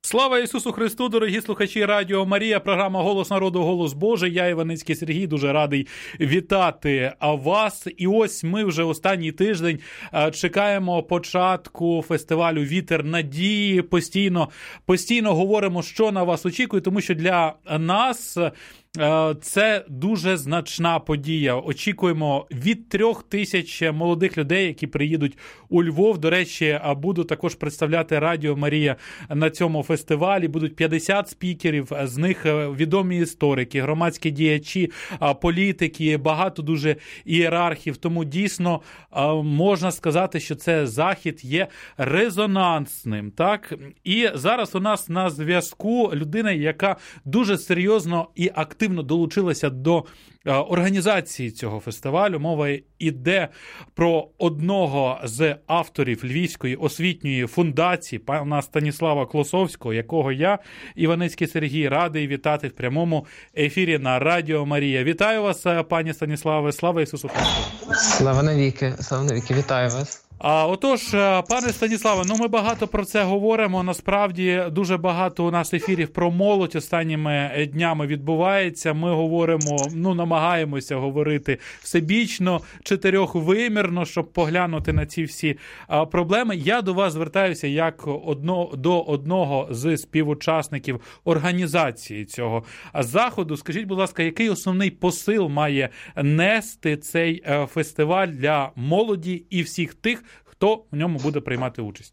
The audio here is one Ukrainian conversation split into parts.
Слава Ісусу Христу, дорогі слухачі Радіо Марія, програма «Голос народу, голос Божий». Я, Іваницький Сергій, дуже радий вітати вас. І ось ми вже останній тиждень чекаємо початку фестивалю «Вітер надії». Постійно говоримо, що на вас очікує, тому що для нас це дуже значна подія. Очікуємо від 3000 молодих людей, які приїдуть у Львов. До речі, буду також представляти Радіо Марія на цьому фестивалі. Будуть 50 спікерів, з них відомі історики, громадські діячі, політики, багато дуже ієрархів. Тому дійсно можна сказати, що це захід є резонансним. Так? І зараз у нас на зв'язку людина, яка дуже серйозно і активно долучилася до організації цього фестивалю. Мова йде про одного з авторів Львівської освітньої фундації, пана Станіслава Клосовського, якого я, Іваницький Сергій, радий вітати в прямому ефірі на Радіо Марія. Вітаю вас, пані Станіславе, слава Ісусу Христу! Слава навіки, вітаю вас! Отож, пане Станіславе, ми багато про це говоримо. Насправді, дуже багато у нас ефірів про молодь останніми днями відбувається. Ми говоримо, намагаємося говорити всебічно, чотирьохвимірно, щоб поглянути на ці всі проблеми. Я до вас звертаюся як до одного з співучасників організації цього заходу. Скажіть, будь ласка, який основний посил має нести цей фестиваль для молоді і всіх тих, хто в ньому буде приймати участь?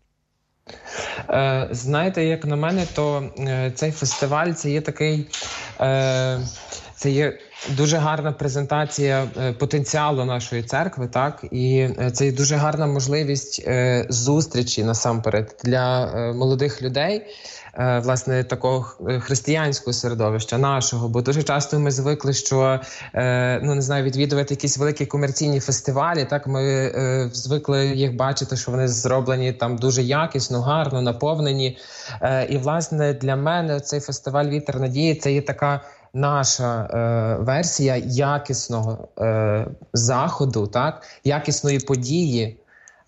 Знаєте, як на мене, то цей фестиваль – це є такий, це є дуже гарна презентація потенціалу нашої церкви, так? І це є дуже гарна можливість зустрічі насамперед для молодих людей, власне, такого християнського середовища нашого, бо дуже часто ми звикли, що, відвідувати якісь великі комерційні фестивалі, так, ми звикли їх бачити, що вони зроблені там дуже якісно, гарно, наповнені. І, власне, для мене цей фестиваль «Вітер надії» – це є така наша версія якісного заходу, так, якісної події,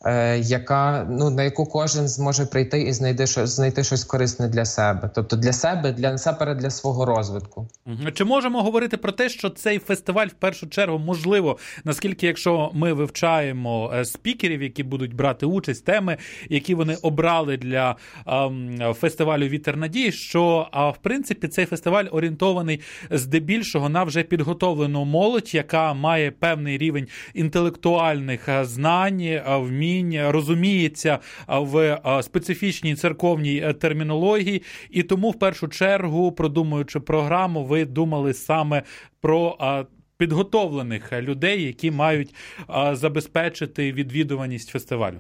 на яку кожен зможе прийти і знайти щось корисне для себе. Тобто для себе, насамперед для свого розвитку. Чи можемо говорити про те, що цей фестиваль в першу чергу можливо, наскільки якщо ми вивчаємо спікерів, які будуть брати участь, теми, які вони обрали для фестивалю «Вітер надії», що в принципі цей фестиваль орієнтований здебільшого на вже підготовлену молодь, яка має певний рівень інтелектуальних знань, вмінь, розуміється в специфічній церковній термінології, і тому в першу чергу, продумуючи програму, ви думали саме про підготовлених людей, які мають забезпечити відвідуваність фестивалю.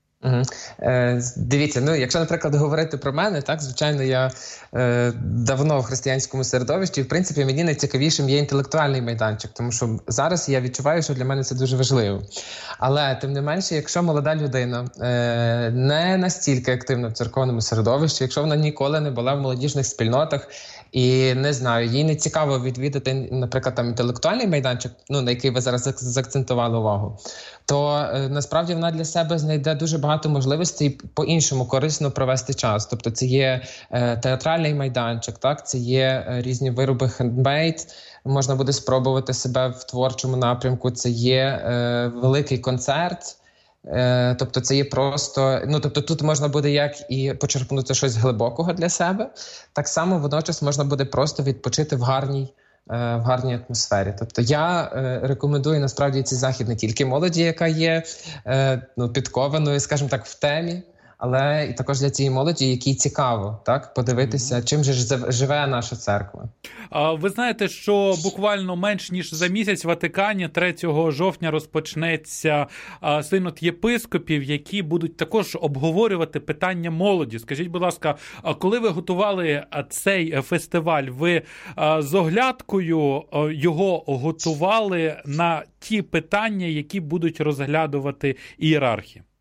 Дивіться, якщо, наприклад, говорити про мене, так, звичайно, я давно в християнському середовищі, і, в принципі, мені найцікавішим є інтелектуальний майданчик, тому що зараз я відчуваю, що для мене це дуже важливо. Але, тим не менше, якщо молода людина не настільки активна в церковному середовищі, якщо вона ніколи не була в молодіжних спільнотах, і, не знаю, їй не цікаво відвідати, наприклад, там інтелектуальний майданчик, на який ви зараз заакцентували увагу, то насправді вона для себе знайде дуже багато можливостей по-іншому корисно провести час. Тобто це є театральний майданчик, так? Це є різні вироби хендмейд, можна буде спробувати себе в творчому напрямку, це є великий концерт. Тобто це є просто, тут можна буде як і почерпнути щось глибокого для себе, так само водночас можна буде просто відпочити в гарній атмосфері. Тобто я рекомендую насправді цей захід не тільки молоді, яка є підкованою, скажімо так, в темі, але і також для цієї молоді, якій цікаво, так, подивитися, чим же живе наша церква. Ви знаєте, що буквально менш ніж за місяць в Ватикані 3 жовтня розпочнеться синод єпископів, які будуть також обговорювати питання молоді. Скажіть, будь ласка, коли ви готували цей фестиваль, ви з оглядкою його готували на ті питання, які будуть розглядувати ієрархи?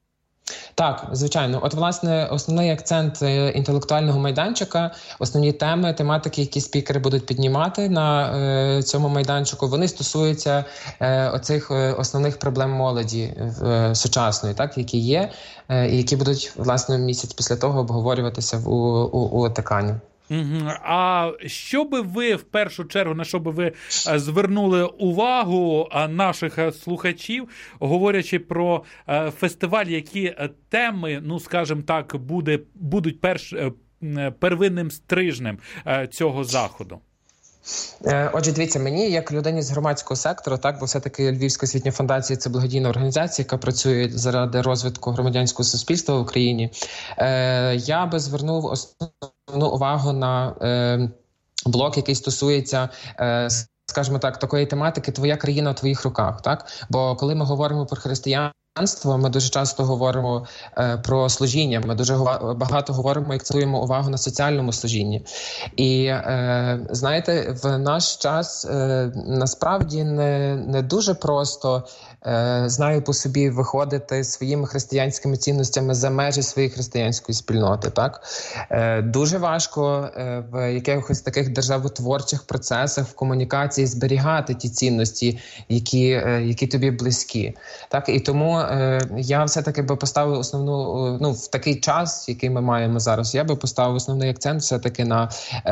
Так, звичайно. От, власне, основний акцент інтелектуального майданчика, основні тематики, які спікери будуть піднімати на цьому майданчику, вони стосуються оцих основних проблем молоді сучасної, так, які є, і які будуть, власне, місяць після того обговорюватися у Ватикані. А що би ви в першу чергу, на що би ви звернули увагу наших слухачів, говорячи про фестиваль, які теми, ну скажімо так, будуть первинним стрижнем цього заходу? Отже, дивіться, мені, як людині з громадського сектору, так, бо все-таки Львівська освітня фундація – це благодійна організація, яка працює заради розвитку громадянського суспільства в Україні, я би звернув основну увагу на блок, який стосується, скажімо так, такої тематики «Твоя країна в твоїх руках». Так? Бо коли ми говоримо про християнство, ми дуже часто говоримо про служіння, ми дуже багато говоримо і акцентуємо увагу на соціальному служінні. І, знаєте, в наш час насправді не дуже просто, знаю по собі, виходити своїми християнськими цінностями за межі своєї християнської спільноти. Так? Дуже важко в якихось таких державотворчих процесах, в комунікації зберігати ті цінності, які тобі близькі. Так? І тому я все-таки би поставив основну, в такий час, який ми маємо зараз, я би поставив основний акцент все-таки на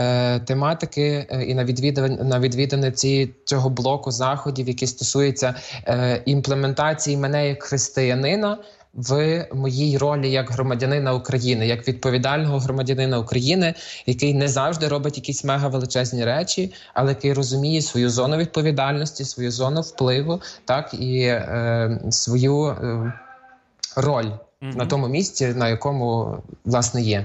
тематики і на відвідини цього блоку заходів, які стосуються імплементації мене як християнина в моїй ролі як громадянина України, як відповідального громадянина України, який не завжди робить якісь мега-величезні речі, але який розуміє свою зону відповідальності, свою зону впливу, так, і свою роль на тому місці, на якому, власне, є.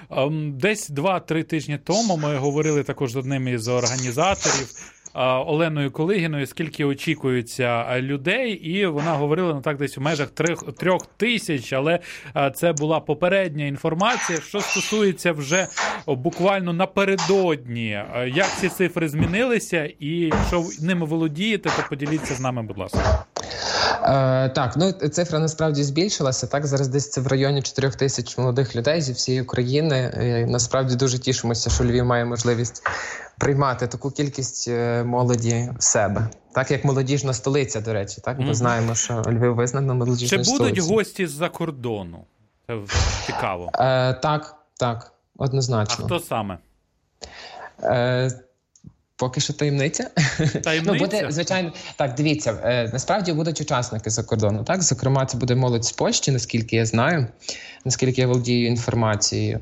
Десь 2-3 тижні тому ми говорили також з одним із організаторів, Оленою Колигіною, скільки очікується людей, і вона говорила, так, десь у межах 3 тисяч, але це була попередня інформація. Що стосується вже буквально напередодні, як ці цифри змінилися, і якщо ними володієте, то поділіться з нами, будь ласка. Так, цифра насправді збільшилася. Так, зараз десь це в районі 4 тисяч молодих людей зі всієї України. І насправді дуже тішимося, що Львів має можливість приймати таку кількість молоді в себе. Так, як молодіжна столиця, до речі. Так, ми знаємо, що Львів визнана молодіжною столицею. Чи будуть гості з-за кордону? Це цікаво. Так, однозначно. А хто саме? Поки що таємниця. Таємниця? Буде, звичайно, так, дивіться, насправді будуть учасники за кордону, так? Зокрема, це буде молодь з Польщі, наскільки я знаю, наскільки я володію інформацією.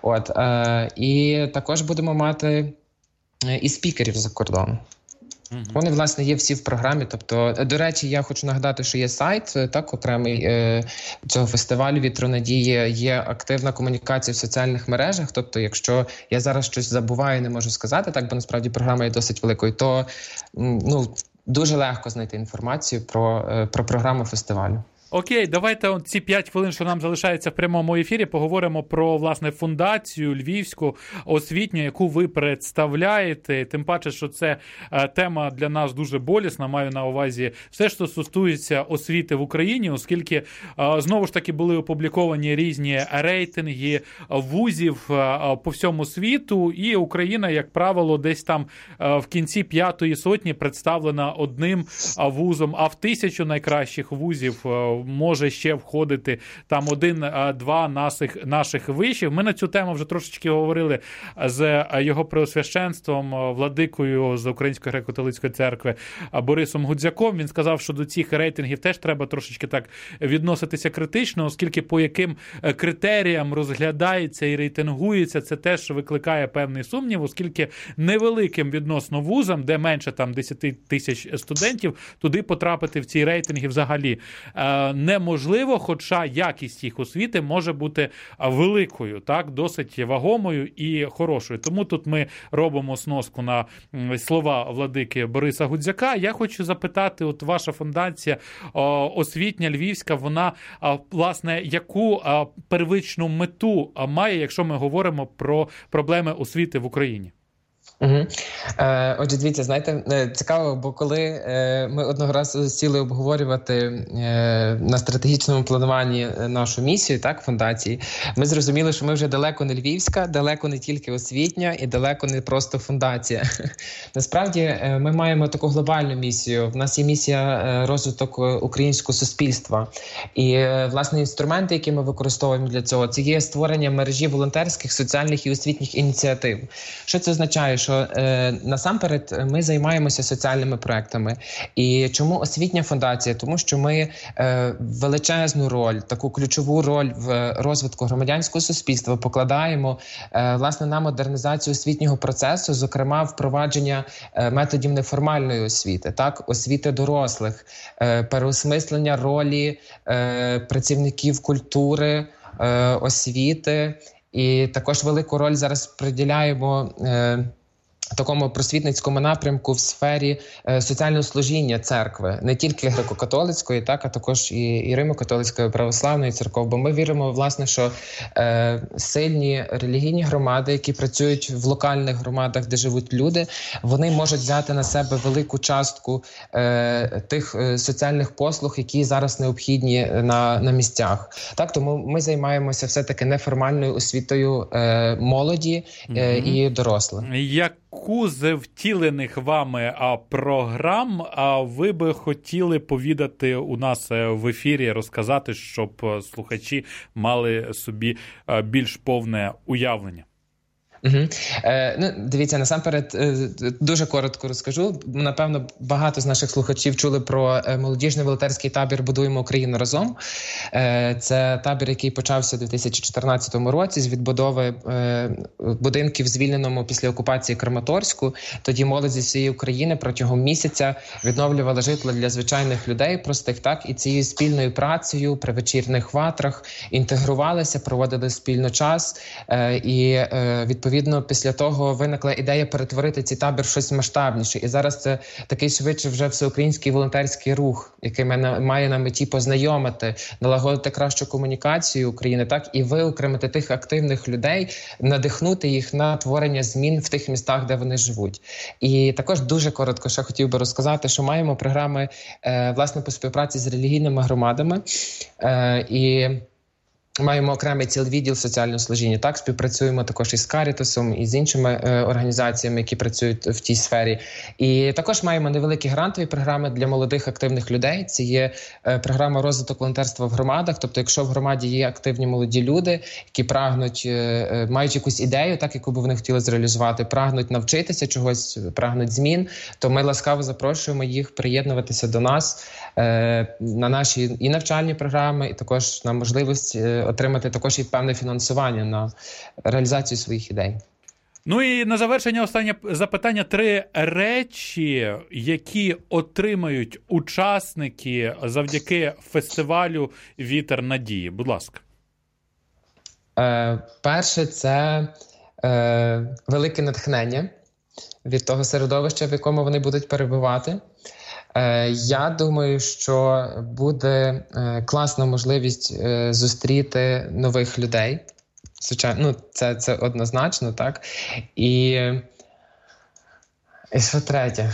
І також будемо мати і спікерів за кордону. Вони, власне, є всі в програмі. Тобто, до речі, я хочу нагадати, що є сайт, так, окремий цього фестивалю «Вітро надії», є активна комунікація в соціальних мережах. Тобто, якщо я зараз щось забуваю, не можу сказати, так, бо насправді програма є досить великою, то дуже легко знайти інформацію про програму фестивалю. Окей, давайте ці 5 хвилин, що нам залишається в прямому ефірі, поговоримо про, власне, фундацію Львівську освітню, яку ви представляєте. Тим паче, що це тема для нас дуже болісна, маю на увазі все, що стосується освіти в Україні, оскільки, знову ж таки, були опубліковані різні рейтинги вузів по всьому світу, і Україна, як правило, десь там в кінці 5-ї сотні представлена одним вузом, а в 1000 найкращих вузів може ще входити там 1-2 наших вишів. Ми на цю тему вже трошечки говорили з його преосвященством, владикою з Української греко-католицької церкви Борисом Гудзяком. Він сказав, що до цих рейтингів теж треба трошечки так відноситися критично, оскільки по яким критеріям розглядається і рейтингується, це теж викликає певний сумнів, оскільки невеликим відносно вузам, де менше там 10 тисяч студентів, туди потрапити в ці рейтинги взагалі неможливо, хоча якість їх освіти може бути великою, так, досить вагомою і хорошою. Тому тут ми робимо сноску на слова владики Бориса Гудзяка. Я хочу запитати, от ваша фундація освітня Львівська, вона, власне, яку первичну мету має, якщо ми говоримо про проблеми освіти в Україні? Отже, дивіться, знаєте, цікаво, бо коли ми одного разу сіли обговорювати на стратегічному плануванні нашу місію, так, фундації, ми зрозуміли, що ми вже далеко не львівська, далеко не тільки освітня і далеко не просто фундація. Насправді, ми маємо таку глобальну місію. В нас є місія розвиток українського суспільства. І, власне, інструменти, які ми використовуємо для цього, це є створення мережі волонтерських, соціальних і освітніх ініціатив. Що це означає? Що насамперед ми займаємося соціальними проектами. І чому освітня фундація? Тому що ми величезну роль, таку ключову роль в розвитку громадянського суспільства покладаємо, власне, на модернізацію освітнього процесу, зокрема, впровадження методів неформальної освіти, так, освіти дорослих, переосмислення ролі працівників культури, освіти. І також велику роль зараз приділяємо такому просвітницькому напрямку в сфері соціального служіння церкви, не тільки греко-католицької, так, а також і Римо-католицької православної церкви. Бо ми віримо, власне, що сильні релігійні громади, які працюють в локальних громадах, де живуть люди, вони можуть взяти на себе велику частку тих соціальних послуг, які зараз необхідні на місцях. Так, тому ми займаємося все-таки неформальною освітою молоді і дорослих. Яку з втілених вами програм ви би хотіли повідати у нас в ефірі, розказати, щоб слухачі мали собі більш повне уявлення? Дивіться, насамперед дуже коротко розкажу. Напевно, багато з наших слухачів чули про молодіжний волонтерський табір «Будуємо Україну разом». Це табір, який почався у 2014 році з відбудови будинків, звільненому після окупації Краматорську. Тоді молодь зі всієї України протягом місяця відновлювала житло для звичайних людей, простих, так, і цією спільною працею при вечірних ватрах інтегрувалися, проводили спільно час і відповідно після того виникла ідея перетворити цей табір в щось масштабніше. І зараз це такий швидше вже всеукраїнський волонтерський рух, який має на меті познайомити, налагодити кращу комунікацію України, так, і виокремити тих активних людей, надихнути їх на творення змін в тих містах, де вони живуть. І також дуже коротко ще хотів би розказати, що маємо програми, власне, по співпраці з релігійними громадами, і маємо окремий цілий відділ соціального служіння. Так, співпрацюємо також із Карітасом, і з іншими організаціями, які працюють в тій сфері. І також маємо невеликі грантові програми для молодих активних людей. Це є програма розвиток волонтерства в громадах. Тобто, якщо в громаді є активні молоді люди, які прагнуть, мають якусь ідею, так, яку б вони хотіли зреалізувати, прагнуть навчитися чогось, прагнуть змін, то ми ласкаво запрошуємо їх приєднуватися до нас на наші і навчальні програми, і також на можливість отримати також і певне фінансування на реалізацію своїх ідей. Ну і на завершення останнє запитання. 3 речі, які отримають учасники завдяки фестивалю «Вітер надії». Будь ласка. Перше – це велике натхнення від того середовища, в якому вони будуть перебувати. Я думаю, що буде класна можливість зустріти нових людей. Звичайно, це однозначно, так? І що третє?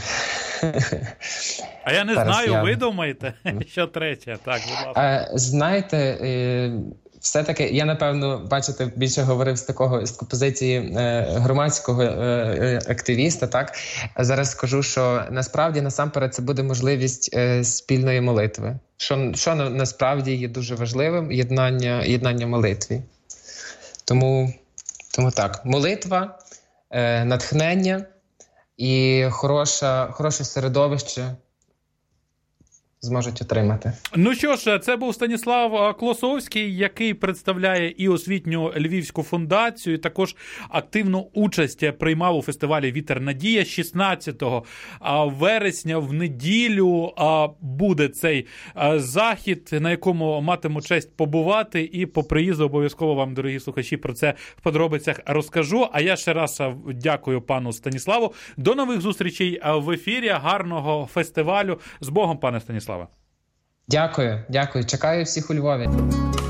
А я не знаю, ви думаєте, що третє? Так, будь ласка. Знаєте, все-таки я, напевно, бачите, більше говорив з позиції громадського активіста, так? Зараз скажу, що насправді, насамперед, це буде можливість спільної молитви. Що насправді є дуже важливим – єднання молитві. Тому так, молитва, натхнення і хороше середовище зможуть отримати. Ну що ж, це був Станіслав Клосовський, який представляє і освітню Львівську фундацію, і також активну участь приймав у фестивалі «Вітер надія». 16 вересня в неділю буде цей захід, на якому матиму честь побувати, і по приїзду обов'язково вам, дорогі слухачі, про це в подробицях розкажу. А я ще раз дякую пану Станіславу. До нових зустрічей в ефірі. Гарного фестивалю. З Богом, пане Станіславе. Дякую. Чекаю всіх у Львові.